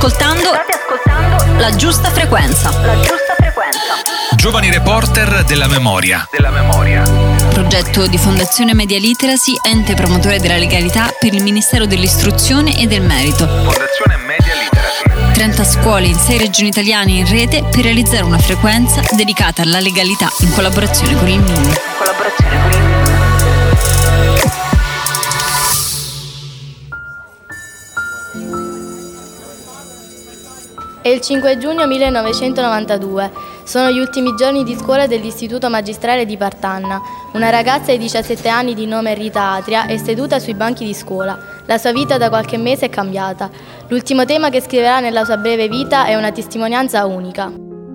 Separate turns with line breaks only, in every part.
ascoltando La Giusta Frequenza.
Giovani reporter della memoria.
Progetto di Fondazione Media Literacy, ente promotore della legalità per il Ministero dell'Istruzione e del Merito.
Fondazione Media Literacy.
30 scuole in 6 regioni italiane in rete per realizzare una frequenza dedicata alla legalità in collaborazione con il MIN.
È il 5 giugno 1992. Sono gli ultimi giorni di scuola dell'Istituto Magistrale di Partanna. Una ragazza di 17 anni di nome Rita Atria è seduta sui banchi di scuola. La sua vita da qualche mese è cambiata. L'ultimo tema che scriverà nella sua breve vita è una testimonianza unica.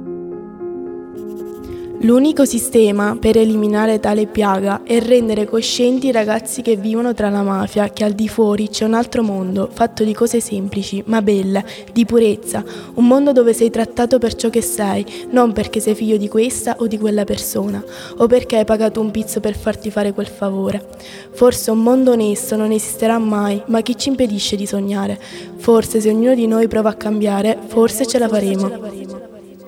L'unico sistema per eliminare tale piaga è rendere coscienti i ragazzi che vivono tra la mafia che al di fuori c'è un altro mondo, fatto di cose semplici, ma belle, di purezza, un mondo dove sei trattato per ciò che sei, non perché sei figlio di questa o di quella persona, o perché hai pagato un pizzo per farti fare quel favore. Forse un mondo onesto non esisterà mai, ma chi ci impedisce di sognare? Forse se ognuno di noi prova a cambiare, forse ce la faremo.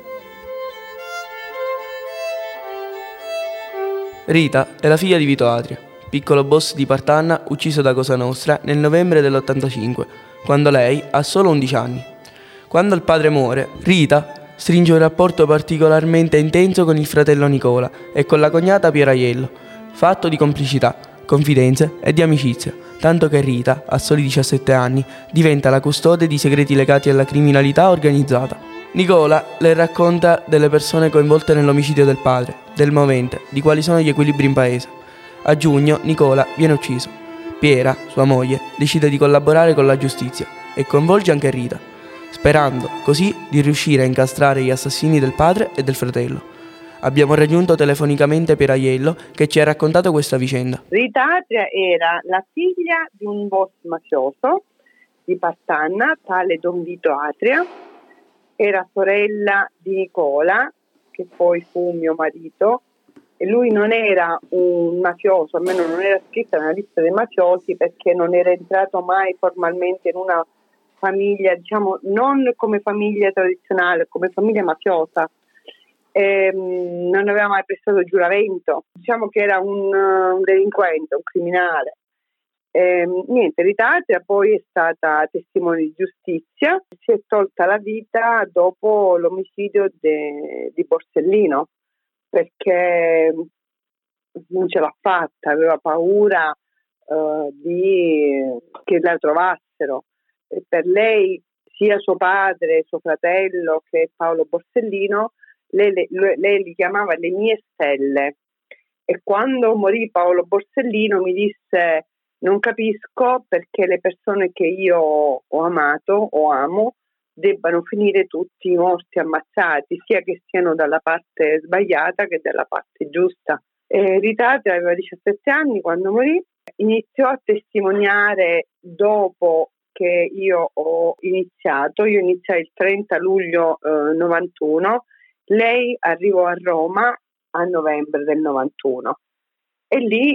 Rita è la figlia di Vito Atria, piccolo boss di Partanna ucciso da Cosa Nostra nel novembre dell'85, quando lei ha solo 11 anni. Quando il padre muore, Rita stringe un rapporto particolarmente intenso con il fratello Nicola e con la cognata Piera Aiello, fatto di complicità, confidenze e di amicizia, tanto che Rita, a soli 17 anni, diventa la custode di segreti legati alla criminalità organizzata. Nicola le racconta delle persone coinvolte nell'omicidio del padre, del movente, di quali sono gli equilibri in paese. A giugno Nicola viene ucciso. Piera, sua moglie, decide di collaborare con la giustizia e coinvolge anche Rita, sperando così di riuscire a incastrare gli assassini del padre e del fratello. Abbiamo raggiunto telefonicamente Piera Aiello che ci ha raccontato questa vicenda.
Rita Atria era la figlia di un boss mafioso di Partanna, tale Don Vito Atria. Era sorella di Nicola, che poi fu mio marito, e lui non era un mafioso, almeno non era scritto nella lista dei mafiosi perché non era entrato mai formalmente in una famiglia, diciamo, non come famiglia tradizionale, come famiglia mafiosa. Non aveva mai prestato giuramento, diciamo che era un delinquente, un criminale. Niente, Rita Atria poi è stata testimone di giustizia, si è tolta la vita dopo l'omicidio di Borsellino perché non ce l'ha fatta, aveva paura che la trovassero, e per lei sia suo padre, suo fratello che Paolo Borsellino, lei li chiamava le mie stelle, e quando morì Paolo Borsellino mi disse: non capisco perché le persone che io ho amato o amo debbano finire tutti morti, ammazzati, sia che siano dalla parte sbagliata che dalla parte giusta. Rita Atria aveva 17 anni quando morì, iniziò a testimoniare dopo che io ho iniziato. Io iniziai il 30 luglio 91, lei arrivò a Roma a novembre del 91 e lì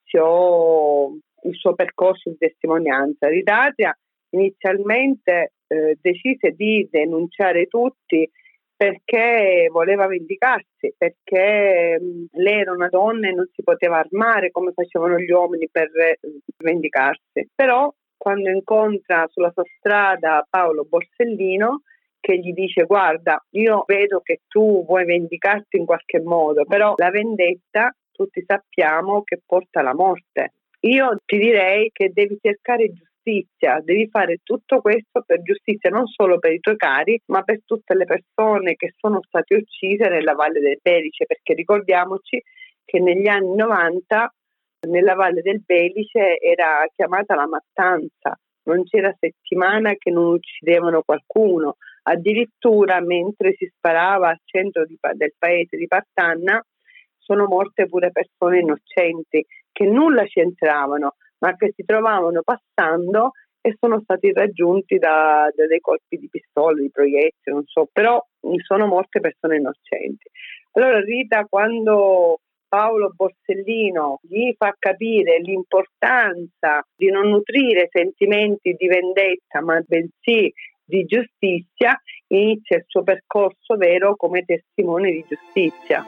iniziò il suo percorso di testimonianza. Rita Atria inizialmente decise di denunciare tutti perché voleva vendicarsi, perché lei era una donna e non si poteva armare come facevano gli uomini per vendicarsi. Però quando incontra sulla sua strada Paolo Borsellino, che gli dice: guarda, io vedo che tu vuoi vendicarti in qualche modo, però la vendetta tutti sappiamo che porta alla morte. Io ti direi che devi cercare giustizia, devi fare tutto questo per giustizia, non solo per i tuoi cari, ma per tutte le persone che sono state uccise nella Valle del Belice, perché ricordiamoci che negli anni 90 nella Valle del Belice era chiamata la mattanza, non c'era settimana che non uccidevano qualcuno. Addirittura mentre si sparava al centro del paese di Partanna sono morte pure persone innocenti che nulla c'entravano, ma che si trovavano passando e sono stati raggiunti da dei colpi di pistola, di proiettili, non so, però sono morte persone innocenti. Allora Rita, quando Paolo Borsellino gli fa capire l'importanza di non nutrire sentimenti di vendetta, ma bensì di giustizia, inizia il suo percorso vero come testimone di giustizia.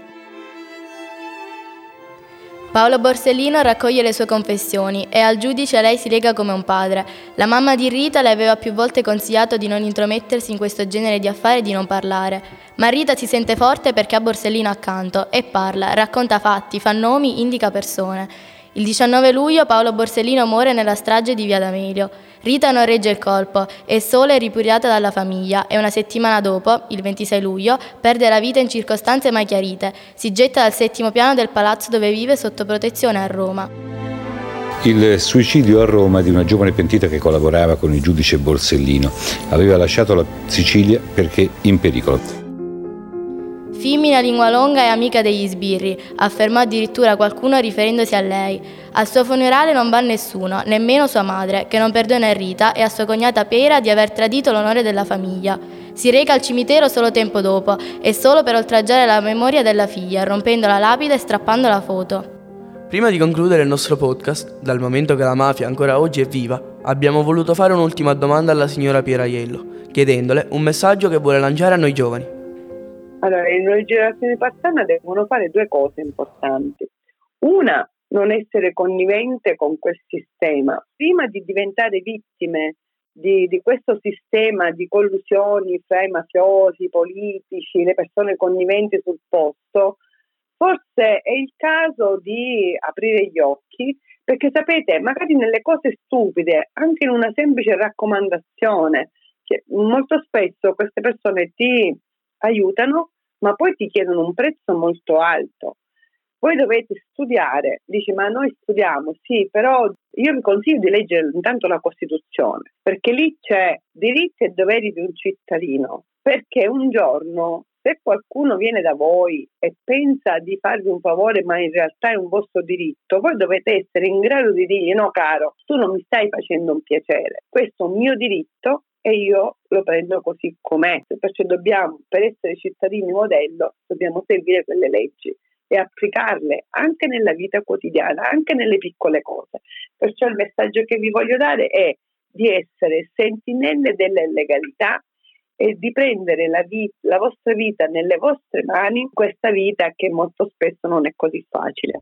Paolo Borsellino raccoglie le sue confessioni e al giudice lei si lega come un padre. La mamma di Rita le aveva più volte consigliato di non intromettersi in questo genere di affari e di non parlare. Ma Rita si sente forte perché ha Borsellino accanto e parla, racconta fatti, fa nomi, indica persone. Il 19 luglio Paolo Borsellino muore nella strage di Via D'Amelio. Rita non regge il colpo, è sola e ripudiata dalla famiglia e una settimana dopo, il 26 luglio, perde la vita in circostanze mai chiarite. Si getta dal 7° piano del palazzo dove vive sotto protezione a Roma.
Il suicidio a Roma di una giovane pentita che collaborava con il giudice Borsellino. Aveva lasciato la Sicilia perché in pericolo.
Femmina lingua longa e amica degli sbirri, affermò addirittura qualcuno riferendosi a lei. Al suo funerale non va nessuno, nemmeno sua madre, che non perdona Rita e a sua cognata Pera di aver tradito l'onore della famiglia. Si reca al cimitero solo tempo dopo, e solo per oltraggiare la memoria della figlia, rompendo la lapide e strappando la foto.
Prima di concludere il nostro podcast, dal momento che la mafia ancora oggi è viva, abbiamo voluto fare un'ultima domanda alla signora Pieraiello, chiedendole un messaggio che vuole lanciare a noi giovani.
Allora, le nuove generazioni di Partanna devono fare 2 cose importanti. Una, non essere connivente con quel sistema. Prima di diventare vittime di questo sistema di collusioni fra i mafiosi, i politici, le persone conniventi sul posto, forse è il caso di aprire gli occhi, perché sapete, magari nelle cose stupide, anche in una semplice raccomandazione, che molto spesso queste persone ti aiutano, ma poi ti chiedono un prezzo molto alto. Voi dovete studiare, dici ma noi studiamo, sì, però io vi consiglio di leggere intanto la Costituzione, perché lì c'è diritti e doveri di un cittadino, perché un giorno se qualcuno viene da voi e pensa di farvi un favore ma in realtà è un vostro diritto, voi dovete essere in grado di dirgli no caro, tu non mi stai facendo un piacere, questo è un mio diritto e io lo prendo così com'è, perciò dobbiamo, per essere cittadini modello, dobbiamo seguire quelle leggi e applicarle anche nella vita quotidiana, anche nelle piccole cose. Perciò il messaggio che vi voglio dare è di essere sentinelle della legalità e di prendere la vostra vita nelle vostre mani, questa vita che molto spesso non è così facile.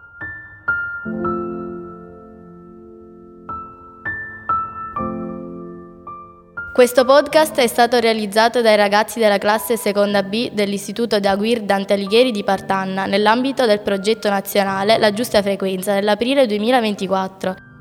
Questo podcast è stato realizzato dai ragazzi della classe seconda B dell'Istituto Daguir Dante Alighieri di Partanna nell'ambito del progetto nazionale La Giusta Frequenza dell'aprile 2024.